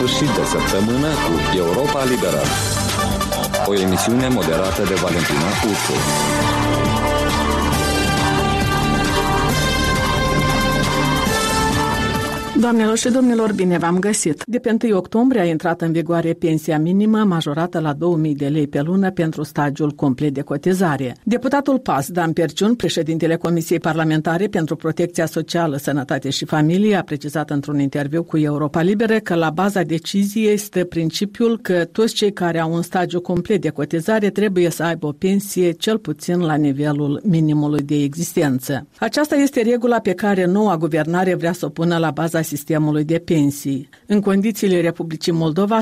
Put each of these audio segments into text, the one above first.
sfârșit de săptămână cu Europa Liberă. O emisiune moderată de Valentina Ursu. Doamnelor și domnilor, bine v-am găsit! De pe 1 octombrie a intrat în vigoare pensia minimă majorată la 2000 de lei pe lună pentru stagiul complet de cotizare. Deputatul PAS, Dan Perciun, președintele Comisiei Parlamentare pentru Protecția Socială, Sănătate și Familie, a precizat într-un interviu cu Europa Liberă că la baza deciziei stă principiul că toți cei care au un stagiu complet de cotizare trebuie să aibă o pensie cel puțin la nivelul minimului de existență. Aceasta este regula pe care noua guvernare vrea să o pună la baza sistemului de pensii. În condițiile Republicii Moldova,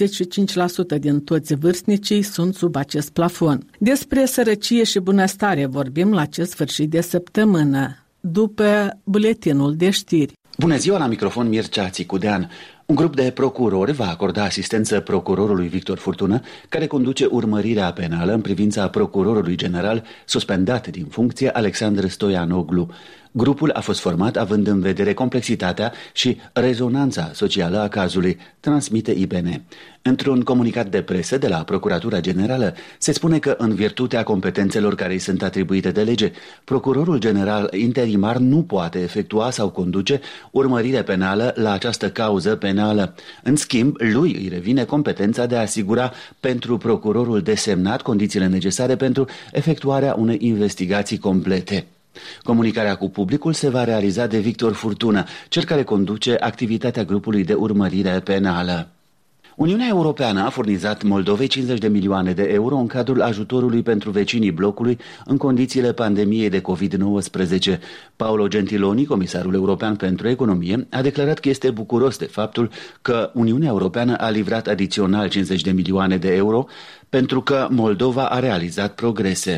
75% din toți vârstnicii sunt sub acest plafon. Despre sărăcie și bunăstare vorbim la acest sfârșit de săptămână, după buletinul de știri. Bună ziua, la microfon Mircea Țicudean. Un grup de procurori va acorda asistență procurorului Victor Furtună, care conduce urmărirea penală în privința procurorului general suspendat din funcție Alexandru Stoianoglu. Grupul a fost format având în vedere complexitatea și rezonanța socială a cazului, transmite IBN. Într-un comunicat de presă de la Procuratura Generală se spune că, în virtutea competențelor care îi sunt atribuite de lege, procurorul general interimar nu poate efectua sau conduce urmărire penală la această cauză penală. În schimb, lui îi revine competența de a asigura pentru procurorul desemnat condițiile necesare pentru efectuarea unei investigații complete. Comunicarea cu publicul se va realiza de Victor Furtună, cel care conduce activitatea grupului de urmărire penală. Uniunea Europeană a furnizat Moldovei 50 de milioane de euro în cadrul ajutorului pentru vecinii blocului în condițiile pandemiei de COVID-19. Paolo Gentiloni, comisarul european pentru economie, a declarat că este bucuros de faptul că Uniunea Europeană a livrat adițional 50 de milioane de euro pentru că Moldova a realizat progrese.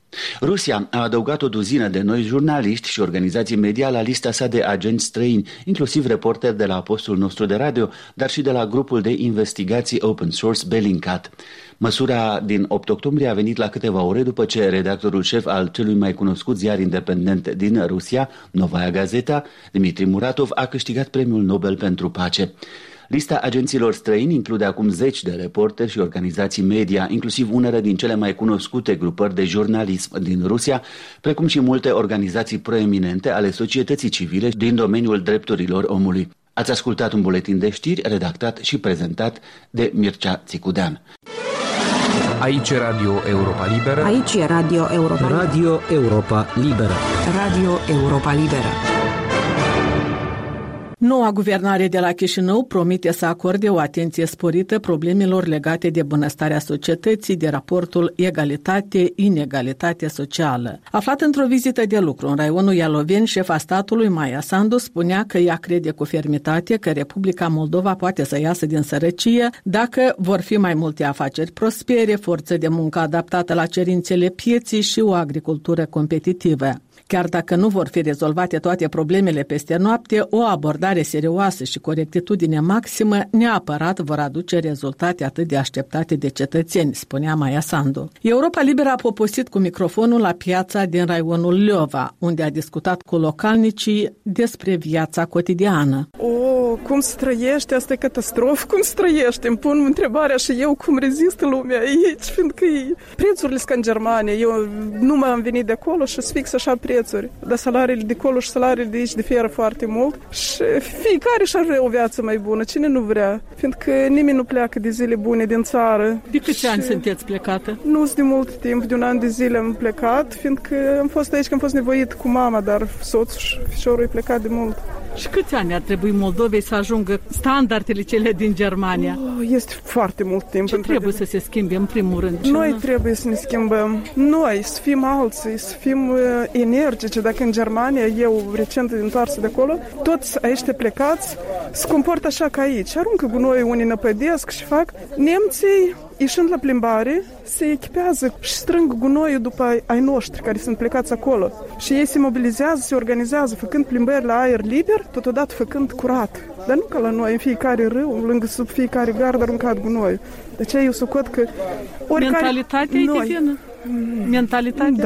Rusia a adăugat o duzină de noi jurnaliști și organizații media la lista sa de agenți străini, inclusiv reporteri de la postul nostru de radio, dar și de la grupul de investigații open source Bellingcat. Măsura din 8 octombrie a venit la câteva ore după ce redactorul șef al celui mai cunoscut ziar independent din Rusia, Novaya Gazeta, Dmitri Muratov, a câștigat premiul Nobel pentru pace. Lista agenților străini include acum 10 de reporteri și organizații media, inclusiv unele din cele mai cunoscute grupări de jurnalism din Rusia, precum și multe organizații proeminente ale societății civile din domeniul drepturilor omului. Ați ascultat un buletin de știri redactat și prezentat de Mircea Țicudean. Aici e Radio Europa Liberă. Aici e Radio Europa Liberă. Radio Europa Liberă. Radio Europa Liberă. Noua guvernare de la Chișinău promite să acorde o atenție sporită problemelor legate de bunăstarea societății, de raportul egalitate-inegalitate socială. Aflat într-o vizită de lucru în raionul Ialoveni, șefa statului, Maia Sandu, spunea că ea crede cu fermitate că Republica Moldova poate să iasă din sărăcie dacă vor fi mai multe afaceri prospere, forță de muncă adaptată la cerințele pieții și o agricultură competitivă. Chiar dacă nu vor fi rezolvate toate problemele peste noapte, o abordare serioasă și corectitudine maximă neapărat vor aduce rezultate atât de așteptate de cetățeni, spunea Maia Sandu. Europa Liberă a poposit cu microfonul la piața din raionul Leova, unde a discutat cu localnicii despre viața cotidiană. Cum se trăiește? Asta e catastrofă. Cum se trăiește? Îmi pun întrebarea și eu cum rezistă lumea aici, fiindcă prețurile sunt în Germania. Eu nu m-am venit de acolo și sunt fix așa prețuri. Dar salariile de acolo și salariile de aici diferă foarte mult și fiecare și are o viață mai bună. Cine nu vrea? Fiindcă nimeni nu pleacă de zile bune din țară. De câți ani sunteți plecată? Nu sunt de mult timp, de un an de zile am plecat, fiindcă am fost aici, că am fost nevoit cu mama, dar soțul și fișorul e plecat de mult. Și câți ani ar trebui Moldovei să ajungă standardele cele din Germania? Este foarte mult timp. Ce trebuie să se schimbe în primul rând? Noi trebuie să ne schimbăm. Noi să fim alții, să fim energice. Dacă în Germania, eu recent întoarsă de acolo, toți aici plecați se comportă așa ca aici. Aruncă gunoi, unii năpădesc și fac. Nemții, ieșind la plimbare, se echipează și strâng gunoiul după ai noștri care sunt plecați acolo. Și ei se mobilizează, se organizează, făcând plimbări la aer liber, totodată făcând curat. Dar nu ca la noi, în fiecare râu, lângă sub fiecare gard aruncat gunoi. De aceea eu socot că oricare... Mentalitatea e divină. Mentalitatea? Da.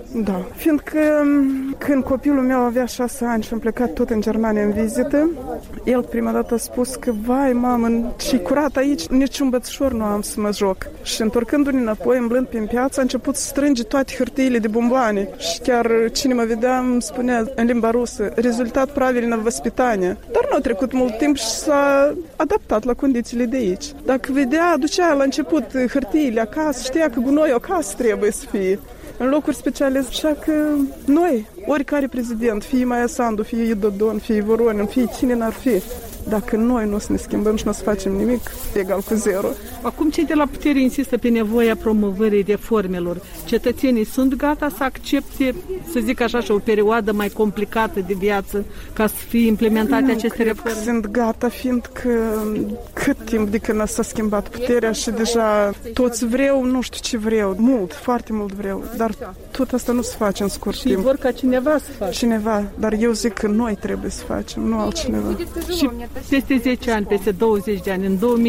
Da, fiindcă când copilul meu avea 6 ani și am plecat tot în Germania în vizită, el prima dată a spus că, vai, mamă, și curat aici, niciun bățușor nu am să mă joc. Și întorcându-ne înapoi, umblând prin piață, a început să strânge toate hârtiile de bomboane. Și chiar cine mă vedea îmi spunea în limba rusă, rezultat правильно воспитания. Dar nu a trecut mult timp și s-a adaptat la condițiile de aici. Dacă vedea, aducea la început hârtiile acasă, știa că gunoiul acasă trebuie să fie. În locuri speciale, așa că noi, oricare prezident, fie Maia Sandu, fie Dodon, fie Voronin, fie cine n-ar fi, dacă noi nu o să ne schimbăm și nu o să facem nimic, egal cu zero. Acum cei de la putere insistă pe nevoia promovării reformelor. Cetățenii sunt gata să accepte, să zic așa, și o perioadă mai complicată de viață ca să fie implementate aceste reforme? Sunt gata, fiindcă cât timp de când s-a schimbat puterea și deja toți vreau, nu știu ce vreau, mult, foarte mult vreau, dar tot asta nu se face în scurt timp. Și vor ca cineva să facă. Cineva, dar eu zic că noi trebuie să facem, nu altcineva. Și peste 10 ani, peste 20 de ani,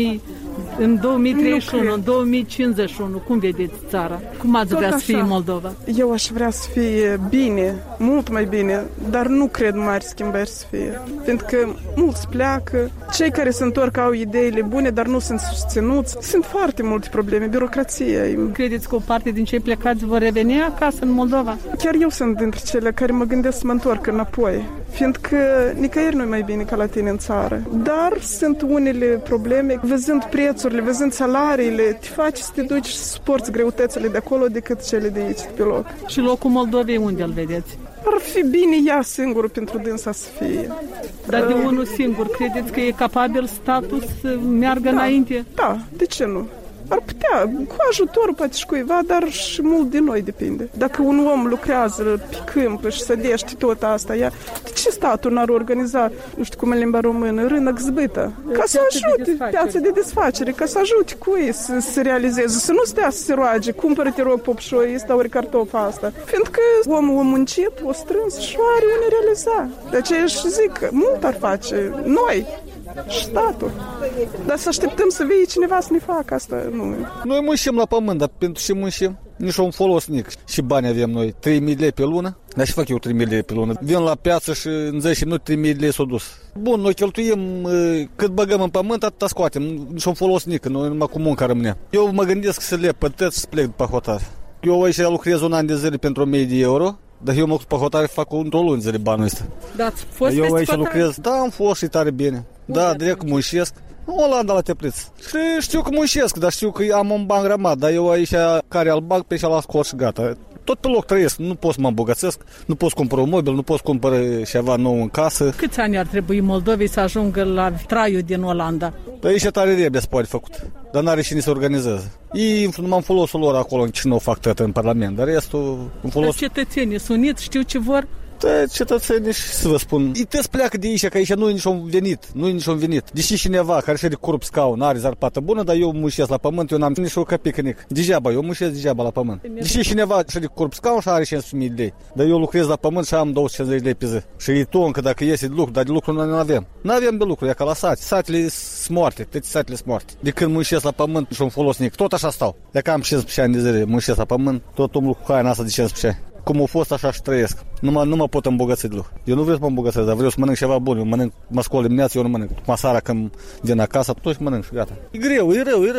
în 2031, în 2051, cum vedeți țara? Cum ați vrea să fie Moldova? Eu aș vrea să fie bine, mult mai bine, dar nu cred mari schimbări să fie. Pentru că mulți pleacă, cei care se întorc au ideile bune, dar nu sunt susținuți. Sunt foarte multe probleme, birocrația. Credeți că o parte din cei plecați vor reveni acasă în Moldova? Chiar eu sunt dintre cele care mă gândesc să mă întorc înapoi, fiindcă nicăieri nu e mai bine ca la tine în țară. Dar sunt unele probleme, văzând prețurile, văzând salariile, te faci să te duci să suporți greutățile de acolo decât cele de aici, pe loc. Și locul Moldovei unde îl vedeți? Ar fi bine ea singură pentru dânsa să fie. Dar de unul singur, credeți că e capabil statul să meargă înainte? Da, de ce nu? Ar putea, cu ajutorul poate și cuiva, dar și mult de noi depinde. Dacă un om lucrează pe câmp și sădește tot asta, de ce statul n-ar organiza, nu știu cum în limba română, rânăc zbâtă? Ca să ajute, piața de desfacere, ca să ajute cui să realizeze, să nu stea să se roage, cumpără-te rog popșoi, ăsta ori cartofa asta. Fiindcă omul a muncit, o strâns și are unde realiza. De aceea își zic, mult ar face noi. Statul. Dar să așteptăm să vie cineva să ne facă asta, nu. Noi muncim la pământ, dar pentru ce muncim? Nici un folos nic. Și bani avem noi, 3.000 lei pe lună. Dar și fac eu 3.000 lei pe lună. Vin la piață și în 10 minute 3.000 lei s-au dus. Bun, noi cheltuim cât băgăm în pământ, atâta scoatem. Nici un folos nic, noi numai cu munca rămâne. Eu mă gândesc să le pătăți și să plec pe hotare. Eu aici lucrez un an de zile pentru 1.000 de euro. Dar eu mă cu hotare fac într-o lună zile banul ăsta. Da, ați fost eu aici lucrez, da, am fost și tare bine. Da, direct muncesc. În Olanda la Tepliț. Și știu că muncesc, dar știu că am un ban grămat, dar eu aici care îl bag pe și la scot și gata. Tot pe loc trăiesc, nu pot să mă îmbogățesc, nu pot să cumpăr un mobil, nu pot să cumpăr ceva nou în casă. Câți ani ar trebui Moldovei să ajungă la traiul din Olanda? Păi aici tare repede se poate făcut, dar n-are cine să organizeze. Ei numai în folosul lor acolo, în Chișinău fac tot în Parlament, dar restul în folos. Dar cetățenii sunt uniți, știu ce vor? Da, cetățenii, și să vă spun, ei trebuie să pleacă de aici, că aici nu e niciun venit. Deși cineva care și-a de curb scaun are zarpată bună, dar eu muncesc la pământ, eu n-am nici o căpică. Degeaba, eu muncesc degeaba la pământ. Deși cineva și-a de curb scaun și are 500.000 de lei, dar eu lucrez la pământ și am 250 de lei pe zi. Și e toncă dacă iese de lucru, dar de lucru noi nu avem. Nu avem de lucru, e ca la sate. Satele sunt moarte, toate satele sunt moarte. De când muncesc la pământ și un folos nic, tot așa stau. Dacă am 15 ani de zile muncesc la pământ, tot umblă cu haina asta de 15 ani. Cum a fost, așa și trăiesc. Nu mă pot îmbogăți deloc. Eu nu vreau să mă îmbogățesc, dar vreau să mănânc ceva bun. Mă scol dimineața, eu nu mănânc. Masara când vin acasă, tot și mănânc și gata. E greu.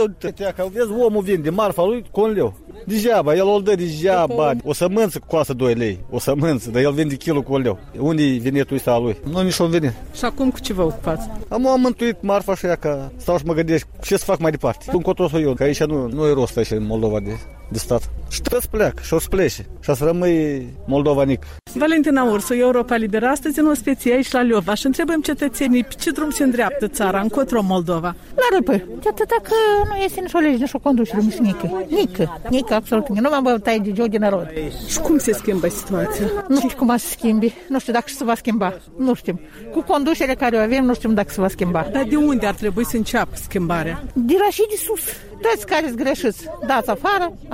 Că vezi, omul vinde marfa lui cu 1 leu. Degeaba, el o dă degeaba. O sămânță costă 2 lei. O sămânță, dar el vinde kilul cu 1 leu. Unde-i venitul ăsta al lui? Nu nici un venit. Și acum cu ce vă ocupați? Am mântuit marfa și ea că stau și mă gândesc ce să fac mai departe. Încotro să eu, că aici nu e rost aici în Moldova de stat. Și trebuie să pleacă și o să plece și o să rămâi moldovanic. Valentina Ursu, Europa Liberă, astăzi în ospecie aici la Liova și întrebăm cetățenii pe ce drum se îndreaptă țara, încotro Moldova. La răpă, de atâta că nu este nici o lege, nici o conducere, nică, absolut, nu m-am băutat de joc din narod. Și cum se schimbă situația? Nu știu cum se schimbi, nu știu dacă se va schimba, nu știm. Cu conducerea care o avem, nu știm dacă se va schimba. Dar de unde ar trebui să înceapă schimbarea? De la și de sus. Toți care-s greșiți, dați afară,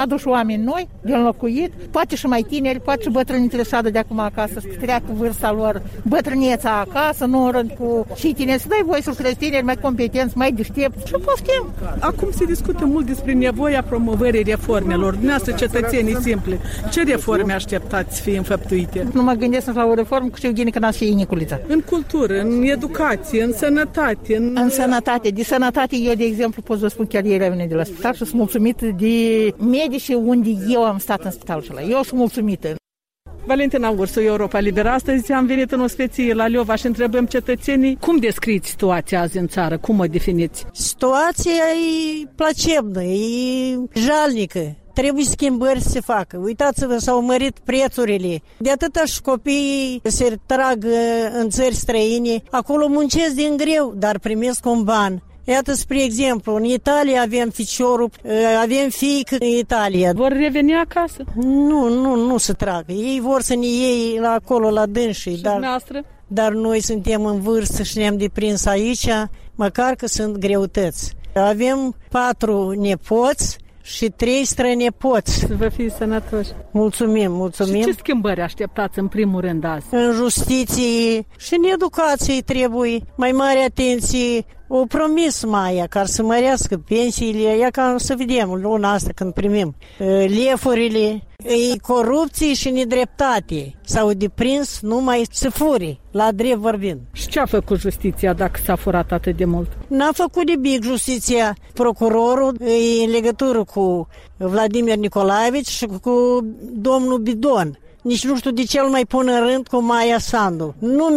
aduși oameni noi, de înlocuit, poate și mai tineri, poate și bătrânitele șadă de acum acasă, să treacă vârsta lor, bătrânieța acasă, nu în rând cu și tineri, să dai voie să lucrezi tineri mai competenți, mai deștepți și poftim. Acum se discută mult despre nevoia promovării reformelor. Dumneavoastră, cetățenii simpli, ce reforme așteptați să fie înfăptuite? Nu mă gândesc la o reformă cu Șeugini că n-a să fie Niculița. În cultură, în educație, în sănătate. În sănătate. De sănătate, eu, de exemplu, pot să vă spun chiar ieri la mine de la spital și sunt mulțumită de medici unde eu am stat în spitalul ăla. Eu sunt mulțumită. Valentina Ursu, Europa Liberă. Astăzi am venit în ospeție la Leova și întrebăm cetățenii cum descriți situația azi în țară, cum o definiți? Situația e placebnă, e jalnică. Trebuie schimbări să se facă. Uitați-vă, s-au mărit prețurile. De atâta și copiii se trag în țări străine. Acolo muncesc din greu, dar primesc un ban. Iată, spre exemplu, în Italia avem ficiorul, avem fiică în Italia. Vor reveni acasă? Nu se tragă. Ei vor să ne iei la acolo, la dânsii. Dar noi suntem în vârstă și ne-am deprins aici, măcar că sunt greutăți. Avem 4 nepoți și 3 strănepoți. Să vă fie sănătoși. Mulțumim. Și ce schimbări așteptați în primul rând azi? În justiție și în educație trebuie mai mare atenție. O promis Maia, ca să mărească pensiile, ia ca să vedem luna asta când primim lefurile, corupție și nedreptate. S-au deprins numai să furi, la drept vorbind. Și ce a făcut justiția dacă s-a furat atât de mult? N-a făcut nimic justiția. Procurorul e în legătură cu Vladimir Nicolaevici și cu domnul Bidon. Nici nu știu de ce îl mai pun în rând cu Maia Sandu.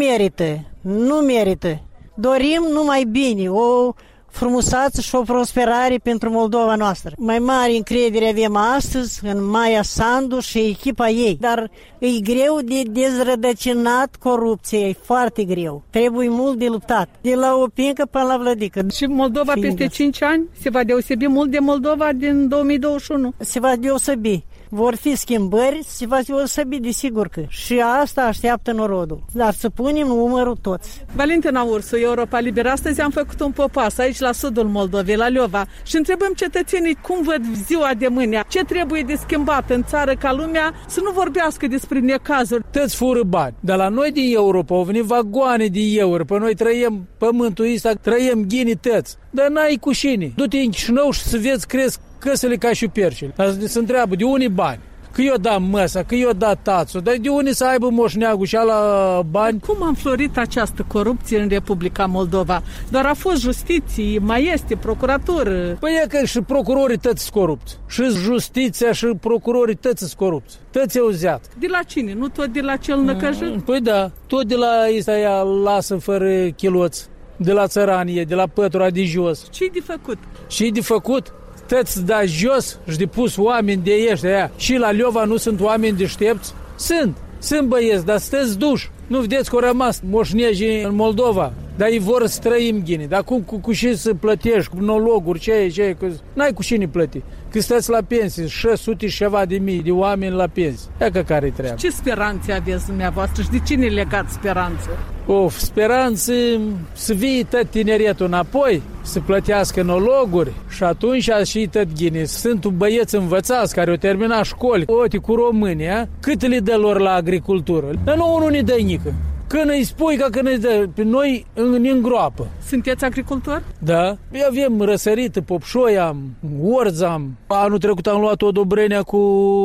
Nu merită. Dorim numai bine, o frumusețe și o prosperare pentru Moldova noastră. Mai mare încredere avem astăzi în Maia Sandu și echipa ei, dar e greu de dezrădăcinat corupția, e foarte greu. Trebuie mult de luptat, de la Opincă până la Vlădică. Și Moldova peste 5 ani se va deosebi mult de Moldova din 2021? Se va deosebi. Vor fi schimbări, se va deosebi, desigur că. Și asta așteaptă norodul. Dar să punem numărul toți. Valentina Ursu, Europa Liberă. Astăzi am făcut un popas aici la sudul Moldovei, la Leova, și întrebăm cetățenii cum văd ziua de mâine, ce trebuie de schimbat în țară ca lumea să nu vorbească despre necazuri. Toți fură bani. Dar la noi din Europa au venit vagoane de euro. Pe noi trăiem pământul ăsta, trăiem ghinii tăți. Dar n-ai cu șini. Du-te în Chișinău și să vezi cresc căsele ca și perșele. Dar se întreabă de unii bani. Că eu da măsa, că eu da tațul, dar de unii să aibă moșneagul și ala bani. Cum a înflorit această corupție în Republica Moldova? Doar a fost justiție, mai este procuratură. Păi e că și procurorii tăți sunt corupți. Și justiția și procurorii tăți sunt corupți. Tăți au zeat. De la cine? Nu tot de la cel năcăjit? Păi da, tot de la ăsta ea lasă fără chiloți. De la țăranie, de la pătura de jos. Ce-i de făcut? Ce-i de făcut? Tăți da jos și de pus oameni de ăștia. Și la Leova nu sunt oameni deștepți? Sunt băieți, dar sunteți duși. Nu vedeți că au rămas moșneji în Moldova? Dar ei vor să trăim ghini. Dar cum cu și să plătești, cu nologuri, ce? N-ai cu cine plăti. Că stați la pensie, 600 și ceva de mii de oameni la pensie. Ia că care-i treaba. Ce speranțe aveți dumneavoastră și de cine legați speranțe? Speranțe să vii tot tineretul înapoi, să plătească nologuri și atunci și tot ghini. Sunt băieți învățați care au terminat școli, cu România, cât le dă lor la agricultură? Dar nu ne dă nică. Când îi spui că când îi dă, pe noi ne îngroapă. Sunteți agricultori? Da. Avem răsărită, popșoia, orz am. Anul trecut am luat o Dobrenea cu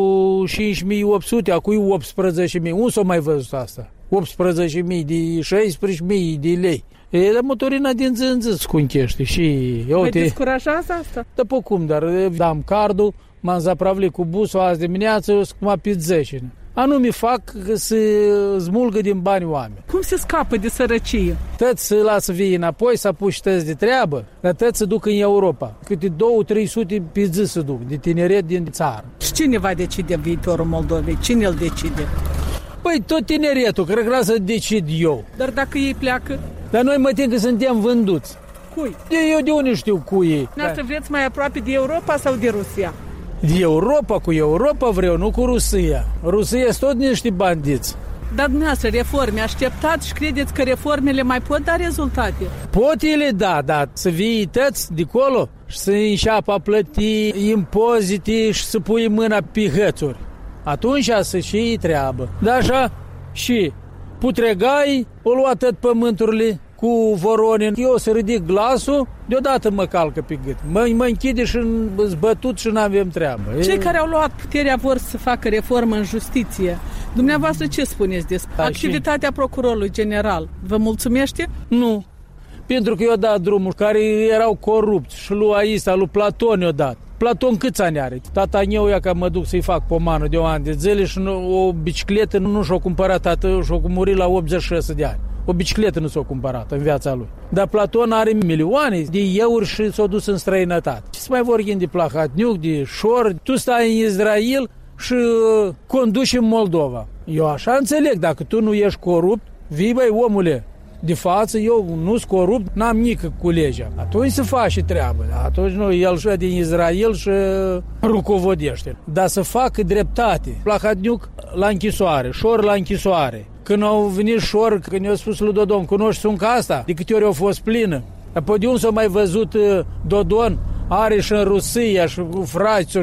5.800, acum 18.000. Unde s-o mai văzut asta? 18.000 de 16.000 de lei. Dar motorina din zi în zi scunchește și... Mă descurajează asta? Da, pe cum, dar am cardul, m-am zapravlit cu busul azi dimineață, cum a pizzășină. Anume fac să smulgă din bani oameni. Cum se scapă de sărăcie? Tăți să lasă vii înapoi, să apuci tăți de treabă, dar tăți se duc în Europa. Câte 200-300 pe zi se duc, de tineret din țară. Și cine va decide viitorul Moldovei? Cine îl decide? Păi tot tineretul, cred că să decid eu. Dar dacă ei pleacă? Dar noi mă tem că suntem vânduți. Cui? Eu de unde știu cu ei. Noastră vreți mai aproape de Europa sau de Rusia? De Europa, cu Europa vreau, nu cu Rusia. Rusia sunt tot niște bandiți. Dar dumneavoastră, reforme așteptați și credeți că reformele mai pot da rezultate? Pot ele da, dar să vii tăți de acolo și să înceapă a plăti impozite și să pui mâna pe hățuri. Atunci să și treabă. Dar așa și putregai, o lua tot pământurile cu Voronin. Eu să ridic glasul, deodată mă calcă pe gât. Mă închide și zbătut și n-avem treabă. Cei care au luat puterea vor să facă reformă în justiție. Dumneavoastră ce spuneți despre activitatea procurorului general? Vă mulțumește? Nu. Pentru că i-au dat drumul care erau corupți și lui Aista, lui Platon i-au dat. Platon câți ani are? Tata meu ia că mă duc să-i fac pomană de 1 an de zile și o bicicletă nu și-o cumpărat tată și-o murit la 86 de ani. O bicicletă nu s-a cumpărat în viața lui. Dar Platon are milioane de euro și s-a dus în străinătate. Ce să mai vorbim de Plahatniuc, de Șor? Tu stai în Israel și conduci în Moldova. Eu așa înțeleg, dacă tu nu ești corupt, vii, băi, omule, de față, eu nu-s corupt, n-am nică cu legea. Atunci să faci și treabă. Atunci nu, el și din Israel și rucovodește. Dar să facă dreptate. Plahatniuc la închisoare, Șor la închisoare. Când au venit Șor, când i-a spus lui Dodon, cunoști sunca asta? De câte ori au fost plină? Apoi de unde s-a mai văzut Dodon? Are și în Rusia și cu frații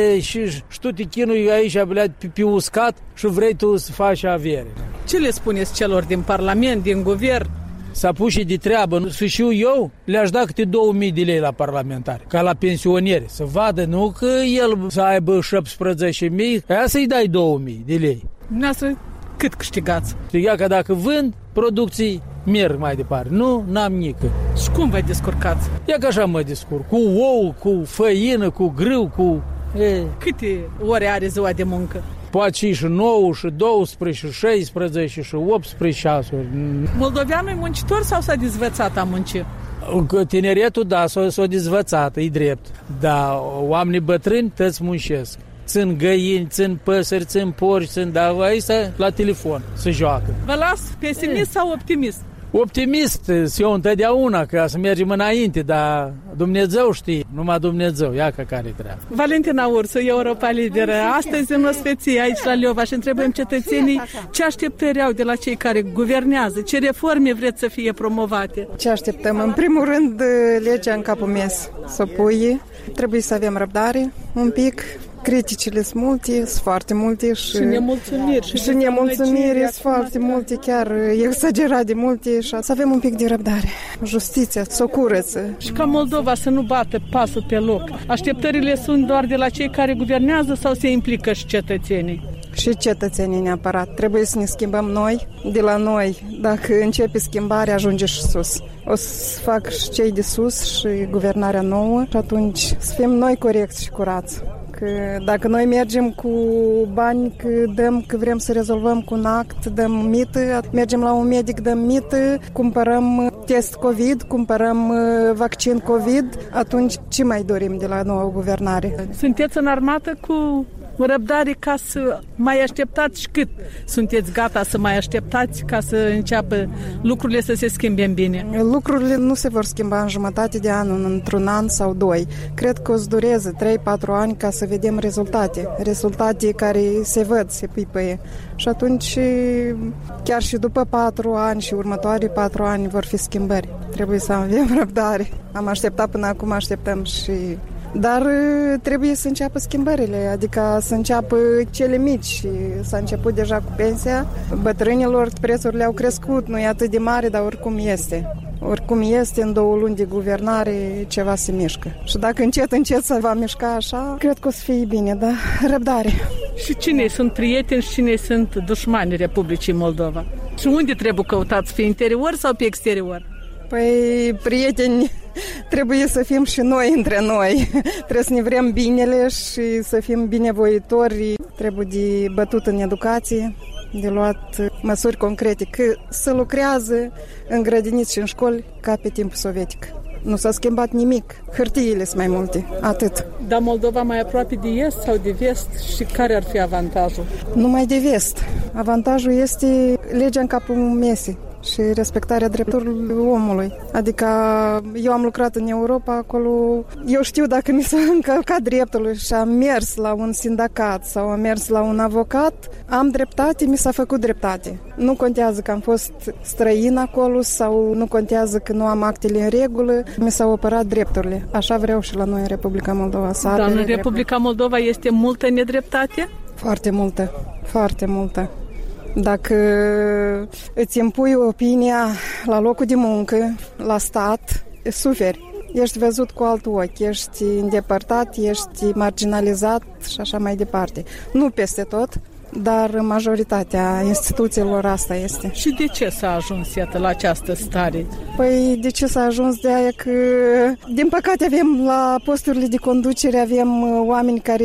și tu te chinui aici pe uscat și vrei tu să faci avere. Ce le spuneți celor din Parlament, din Guvern? S-a pus și de treabă. Să știu eu, le-aș da câte 2000 de lei la parlamentari, ca la pensionieri. Să vadă, nu că el să aibă 17.000, aia să-i dai 2000 de lei. Dumneavoastră, cât câștigați? Ia că dacă vând producții, merg mai departe. Nu, n-am nică. Și cum vă descurcați? Ia că așa mă descurc. Cu ou, cu făină, cu grâu, cu... Câte ore are ziua de muncă? Poate și 9, și 12, și 16, și 18 ceasuri. Moldoveanul e muncitor sau s-a dezvățat a munci? Tineretul, da, s-a dezvățat, e drept. Dar oamenii bătrâni tăți muncesc. Țin găini, țin păsări, țin porci, dar aici la telefon se joacă. Vă las pesimist sau optimist? Optimist, eu întotdeauna, ca să mergem înainte, dar Dumnezeu știe, numai Dumnezeu, ia că care treabă. Valentina Ursu, Europa Liberă. Astăzi în ospeție aici la Leova și întrebăm cetățenii ce așteptări au de la cei care guvernează, ce reforme vreți să fie promovate. Ce așteptăm? În primul rând, legea în capul mes să pui, trebuie să avem răbdare un pic. Criticile sunt multe, sunt foarte multe și nemulțumiri. Și nemulțumiri sunt foarte multe, chiar exagerat de multe și să avem un pic de răbdare. Justiția să o curăță. Și ca Moldova să nu bată pasul pe loc. Așteptările sunt doar de la cei care guvernează sau se implică și cetățenii? Și cetățenii neapărat. Trebuie să ne schimbăm noi, de la noi. Dacă începe schimbarea, ajunge și sus. O să fac și cei de sus și guvernarea nouă și atunci să fim noi corecți și curați. Că dacă noi mergem cu bani, că vrem să rezolvăm cu un act, dăm mită, mergem la un medic, dăm mită, cumpărăm test COVID, cumpărăm vaccin COVID, atunci ce mai dorim de la noua guvernare? Sunteți în armată cu răbdare ca să mai așteptați și cât sunteți gata să mai așteptați ca să înceapă lucrurile să se schimbe în bine? Lucrurile nu se vor schimba în jumătate de an, într-un an sau 2. Cred că o să dureze 3-4 ani ca să vedem rezultate care se văd, se pipăie. Și atunci, chiar și după 4 ani și următorii 4 ani vor fi schimbări. Trebuie să avem răbdare. Am așteptat până acum, așteptăm și... Dar trebuie să înceapă schimbările, adică să înceapă cele mici. S-a început deja cu pensia. Bătrânilor prețurile au crescut, nu e atât de mare, dar oricum este. Oricum este, în 2 luni de guvernare ceva se mișcă. Și dacă încet se va mișca așa, cred că o să fie bine, dar răbdare. Și cine sunt prieteni și cine sunt dușmanii Republicii Moldova? Și unde trebuie căutați, pe interior sau pe exterior? Păi, prieteni, trebuie să fim și noi între noi. Trebuie să ne vrem binele și să fim binevoitori. Trebuie de bătut în educație, de luat măsuri concrete, că să lucrează în grădiniți și în școli ca pe timpul sovietic. Nu s-a schimbat nimic. Hârtiile sunt mai multe, atât. Dar Moldova mai aproape de est sau de vest și care ar fi avantajul? Numai de vest. Avantajul este legea în capul mesei. și respectarea drepturilor omului. Adică eu am lucrat în Europa, acolo eu știu dacă mi s-a încălcat dreptul și am mers la un sindicat sau am mers la un avocat, am dreptate, mi s-a făcut dreptate. Nu contează că am fost străin acolo sau nu contează că nu am actele în regulă, mi s-au apărat drepturile. Așa vreau și la noi în Republica Moldova. Dar în Republica Moldova este multă nedreptate? Foarte multă, foarte multă. Dacă îți impui opinia la locul de muncă, la stat, suferi. Ești văzut cu altul ochi, ești îndepărtat, ești marginalizat și așa mai departe. Nu peste tot, dar majoritatea instituțiilor asta este. Și de ce s-a ajuns, iată, la această stare? Păi de ce s-a ajuns? De aia că, din păcate, avem la posturile de conducere, avem oameni care,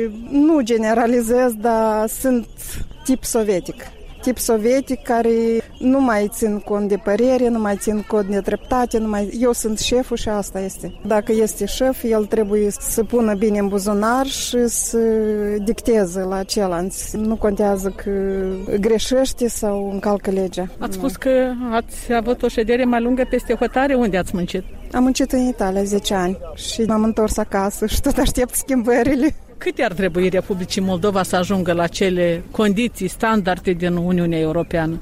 nu generalizez, dar sunt tip sovietic. Tip sovietic care nu mai țin cont de părere, nu mai țin cont de dreptate, eu sunt șeful și asta este. Dacă este șef, el trebuie să pună bine în buzunar și să dicteze la ceilalți. Nu contează că greșește sau încalcă legea. Ați spus că ați avut o ședere mai lungă peste hotare. Unde ați muncit? Am muncit în Italia 10 ani și m-am întors acasă și tot aștept schimbările. Cât ar trebui Republicii Moldova să ajungă la cele condiții, standarde din Uniunea Europeană?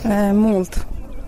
Mult.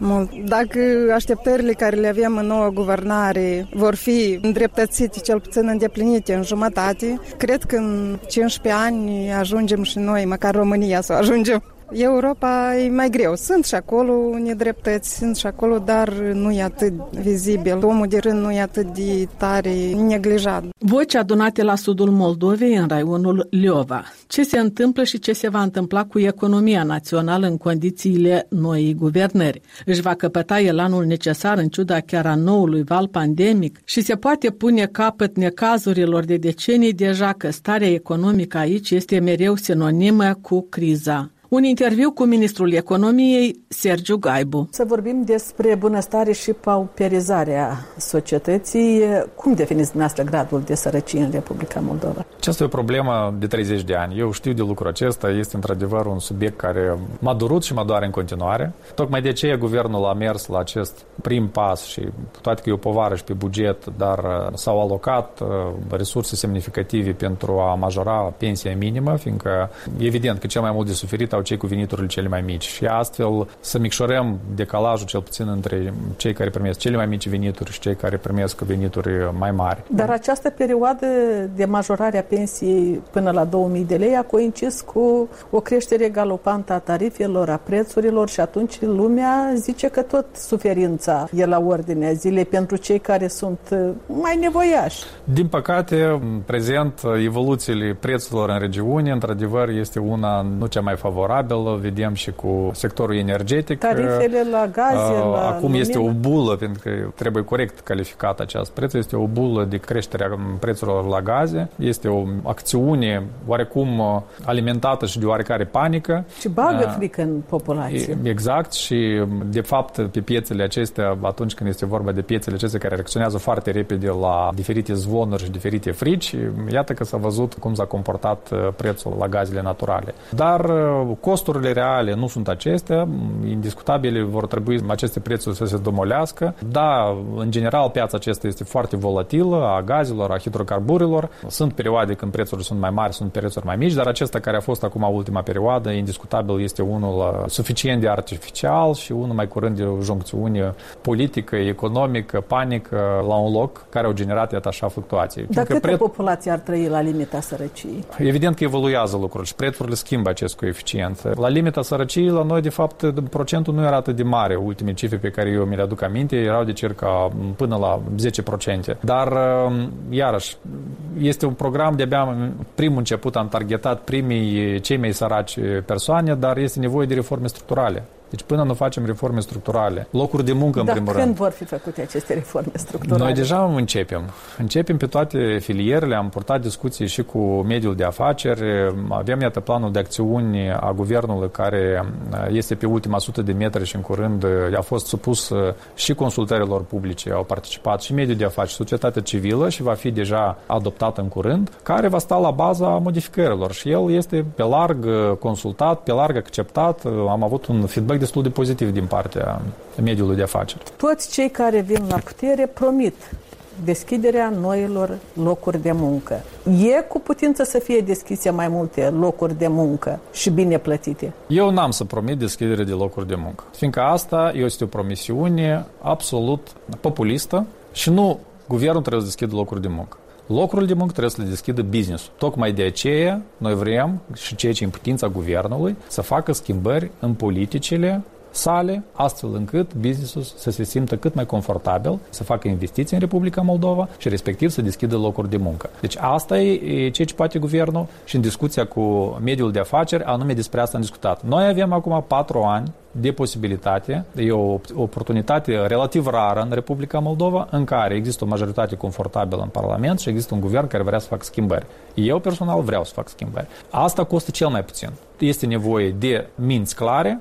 Dacă așteptările care le avem în noua guvernare vor fi îndreptățite, cel puțin îndeplinite în jumătate, cred că în 15 ani ajungem și noi, măcar România să ajungem. Europa e mai greu. Sunt și acolo nedreptăți, sunt și acolo, dar nu e atât vizibil. Omul de rând nu e atât de tare neglijat. Voci adunate la sudul Moldovei, în raionul Liova. Ce se întâmplă și ce se va întâmpla cu economia națională în condițiile noii guvernări? Își va căpăta elanul necesar în ciuda chiar a noului val pandemic și se poate pune capăt necazurilor de decenii deja că starea economică aici este mereu sinonimă cu criza. Un interviu cu ministrul economiei, Sergiu Gaibu. Să vorbim despre bunăstare și pauperizarea societății. Cum definiți dumneavoastră gradul de sărăcie în Republica Moldova? Aceasta e o problemă de 30 de ani. Eu știu de lucrul acesta. Este într-adevăr un subiect care m-a durut și mă doare în continuare. Tocmai de aceea guvernul a mers la acest prim pas și toate că e o povară și pe buget, dar s-au alocat resurse semnificative pentru a majora pensia minimă, fiindcă evident că cel mai mult de suferit au cei cu veniturile cele mai mici și astfel să micșorăm decalajul cel puțin între cei care primesc cele mai mici venituri și cei care primesc venituri mai mari. Dar această perioadă de majorare a pensiei până la 2000 de lei a coincis cu o creștere galopantă a tarifelor, a prețurilor și atunci lumea zice că tot suferința e la ordinea zilei pentru cei care sunt mai nevoiași. Din păcate, în prezent, evoluțiile prețurilor în regiune, într-adevăr, este una nu cea mai favorabilă. Vedem și cu sectorul energetic. Tarifele la gaze, acum lumină. Este o bulă, pentru că trebuie corect calificat acest preț, este o bulă de creștere a prețurilor la gaze. Este o acțiune oarecum alimentată și de oarecare panică. Și bagă frică în populație. Exact și de fapt pe piețele acestea, atunci când este vorba de piețele acestea care reacționează foarte repede la diferite zvonuri și diferite frici, iată că s-a văzut cum s-a comportat prețul la gazele naturale. Dar costurile reale nu sunt acestea, indiscutabile vor trebui aceste prețuri să se domolească. Da, în general piața aceasta este foarte volatilă, a gazelor, a hidrocarburilor. Sunt perioade când prețurile sunt mai mari, sunt prețuri mai mici, dar acesta care a fost acum ultima perioadă, indiscutabil este unul suficient de artificial și unul mai curând de o joncțiune politică, economică, panică la un loc care au generat așa fluctuații. Dar câtă populație ar trăi la limita sărăciei? Evident că evoluează lucrurile și prețurile schimbă acest coeficient. La limita sărăciei, la noi, de fapt, procentul nu era atât de mare. Ultimele cifre pe care eu mi le aduc aminte erau de circa până la 10%. Dar, iarăși, este un program, de-abia primul început am targetat cei mai săraci persoane, dar este nevoie de reforme structurale. Deci până nu facem reforme structurale, locuri de muncă în primul rând. Dar când vor fi făcute aceste reforme structurale? Noi deja începem. Începem pe toate filierele, am purtat discuții și cu mediul de afaceri, avem iată planul de acțiuni a guvernului care este pe ultima 100 de metri și în curând a fost supus și consultărilor publice, au participat și mediul de afaceri, societatea civilă și va fi deja adoptat în curând, care va sta la baza modificărilor și el este pe larg consultat, pe larg acceptat. Am avut un feedback destul de pozitiv din partea mediului de afaceri. Toți cei care vin la putere promit deschiderea noilor locuri de muncă. E cu putință să fie deschise mai multe locuri de muncă și bine plătite? Eu n-am să promit deschidere de locuri de muncă, fiindcă asta este o promisiune absolut populistă și nu guvernul trebuie să deschidă locuri de muncă. Locurile de muncă trebuie să le deschidă business. Tocmai de aceea noi vrem și ceea ce în putința guvernului să facă schimbări în politicile sale, astfel încât businessul să se simtă cât mai confortabil, să facă investiții în Republica Moldova și respectiv să deschidă locuri de muncă. Deci asta e ceea ce poate guvernul și în discuția cu mediul de afaceri, anume despre asta am discutat. Noi avem acum 4 ani de posibilitate, e o oportunitate relativ rară în Republica Moldova, în care există o majoritate confortabilă în Parlament și există un guvern care vrea să facă schimbări. Eu personal vreau să fac schimbări. Asta costă cel mai puțin. Este nevoie de minți clare,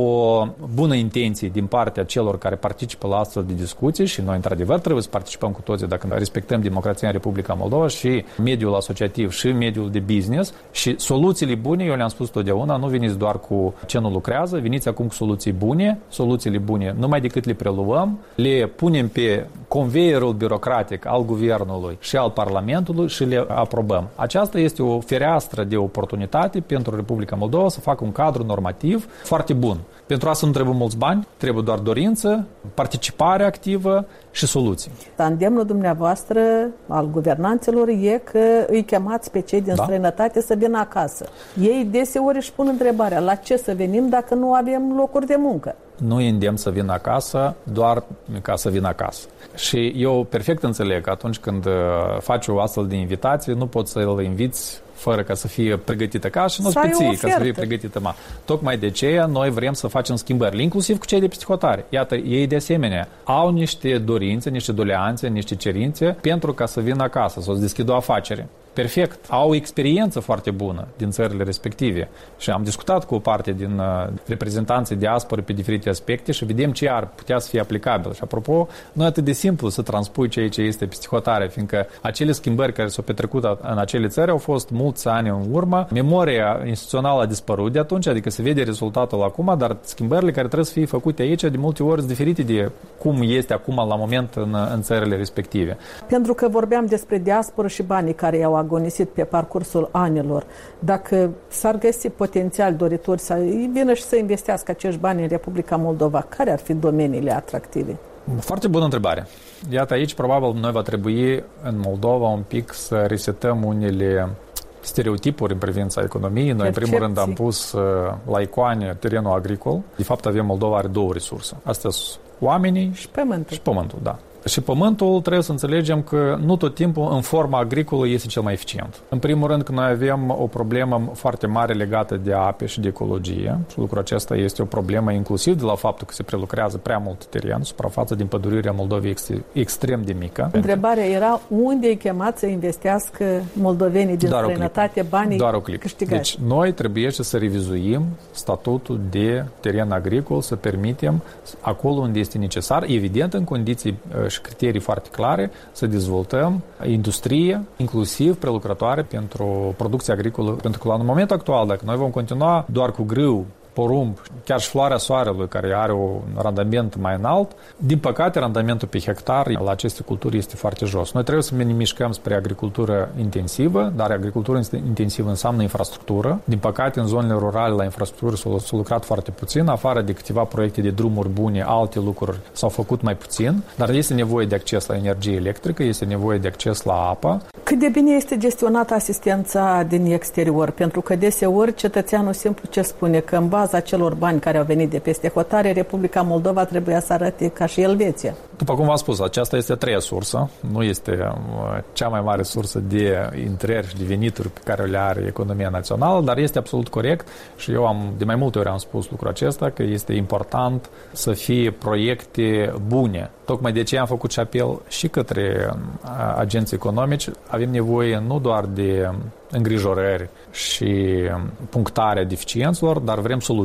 o bună intenție din partea celor care participă la astfel de discuții și noi, într-adevăr, trebuie să participăm cu toții dacă respectăm democrația în Republica Moldova și mediul asociativ și mediul de business și soluțiile bune, eu le-am spus totdeauna, nu veniți doar cu ce nu lucrează, veniți acum cu soluțiile bune, numai decât le preluăm, le punem pe conveierul birocratic al guvernului și al Parlamentului și le aprobăm. Aceasta este o fereastră de oportunitate pentru Republica Moldova să facă un cadru normativ foarte bun. Pentru asta nu trebuie mulți bani, trebuie doar dorință, participare activă și soluții. Îndemnul dumneavoastră al guvernanților e că îi chemați pe cei din străinătate să vină acasă. Ei deseori își pun întrebarea, la ce să venim dacă nu avem locuri de muncă? Nu îi îndemn să vină acasă doar ca să vină acasă. Și eu perfect înțeleg că atunci când faci o astfel de invitație, nu poți să-l inviți fără ca să fie pregătită ca și nu speții ca să fie pregătită. Tocmai de aceea noi vrem să facem schimbări, inclusiv cu cei de peste hotare. Iată, ei de asemenea au niște dorințe, niște doleanțe, niște cerințe pentru ca să vină acasă, să deschidă o afacere. Perfect. Au experiență foarte bună din țările respective și am discutat cu o parte din reprezentanții diasporii pe diferite aspecte și vedem ce ar putea să fie aplicabil. Și apropo, nu e atât de simplu să transpui ceea ce este peste hotare, fiindcă acele schimbări care s-au petrecut în acele țări au fost mulți ani în urmă. Memoria instituțională a dispărut de atunci, adică se vede rezultatul acum, dar schimbările care trebuie să fie făcute aici de multe ori sunt diferite de cum este acum la moment în țările respective. Pentru că vorbeam despre diasporă și banii care i-au agonisit pe parcursul anilor. Dacă s-ar găsi potențial doritori să vină și să investească acești bani în Republica Moldova, care ar fi domeniile atractive? Foarte bună întrebare. Iată, aici probabil noi va trebui în Moldova un pic să resetăm unele stereotipuri în privința economiei. Noi, în primul rând, am pus la icoane terenul agricol. De fapt, Moldova are 2 resurse. Astea sunt oamenii și pământul. Și pământul, da. Și pământul trebuie să înțelegem că nu tot timpul în forma agricolă este cel mai eficient. În primul rând că noi avem o problemă foarte mare legată de ape și de ecologie și lucrul acesta este o problemă inclusiv de la faptul că se prelucrează prea mult teren, suprafața din pădurirea Moldovei este extrem de mică. Întrebarea era unde îi chemați să investească moldovenii din străinătate banii câștigați? Deci noi trebuie să revizuim statutul de teren agricol, să permitem acolo unde este necesar, evident în condiții și criterii foarte clare, să dezvoltăm industrie, inclusiv prelucrătoare pentru producția agricolă. Pentru că la momentul actual, dacă noi vom continua doar cu grâu, porumb, chiar și floarea soarelui, care are un randament mai înalt, din păcate, randamentul pe hectar la aceste culturi este foarte jos. Noi trebuie să ne mișcăm spre agricultură intensivă, dar agricultură intensivă înseamnă infrastructură. Din păcate, în zonele rurale, la infrastructură s-a lucrat foarte puțin, afară de câteva proiecte de drumuri bune, alte lucruri s-au făcut mai puțin, dar este nevoie de acces la energie electrică, este nevoie de acces la apă. Cât de bine este gestionată asistența din exterior? Pentru că deseori cetățeanul simplu ce spune că în baza celor bani care au venit de peste hotare, Republica Moldova trebuia să arate ca și Elveția. După cum v-am spus, aceasta este a 3-a sursă, nu este cea mai mare sursă de intrări și de venituri pe care le are economia națională, dar este absolut corect și eu de mai multe ori am spus lucrul acesta, că este important să fie proiecte bune. Tocmai de aceea am făcut și apel și către agenții economici. Avem nevoie nu doar de îngrijorări și punctarea deficiențelor, dar vrem soluții.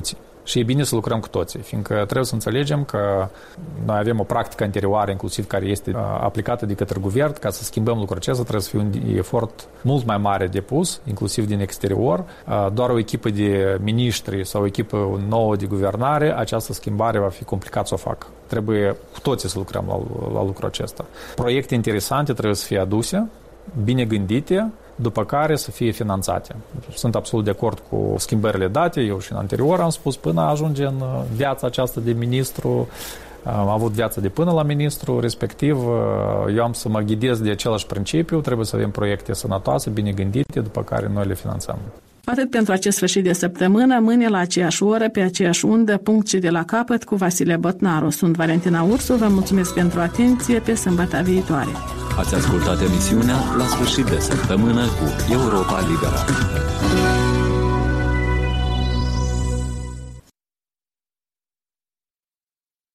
Și e bine să lucrăm cu toții, fiindcă trebuie să înțelegem că noi avem o practică anterioară, inclusiv care este aplicată de către guvern, ca să schimbăm lucrul acesta trebuie să fie un efort mult mai mare depus, inclusiv din exterior. Doar o echipă de miniștri sau o echipă nouă de guvernare, această schimbare va fi complicat să o facă. Trebuie cu toții să lucrăm la lucrul acesta. Proiecte interesante trebuie să fie aduse, bine gândite, după care să fie finanțate. Sunt absolut de acord cu schimbările date. Eu și în anterior am spus, până ajunge în viața aceasta de ministru, am avut viața de până la ministru, respectiv eu am să mă ghidez de același principiu, trebuie să avem proiecte sănătoase, bine gândite, după care noi le finanțăm. Atât pentru acest sfârșit de săptămână, mâine la aceeași oră, pe aceeași undă, punct și de la capăt cu Vasile Botnaru. Sunt Valentina Ursu, vă mulțumesc pentru atenție, pe sâmbătă viitoare. Ați ascultat emisiunea La sfârșit de săptămână cu Europa Liberă.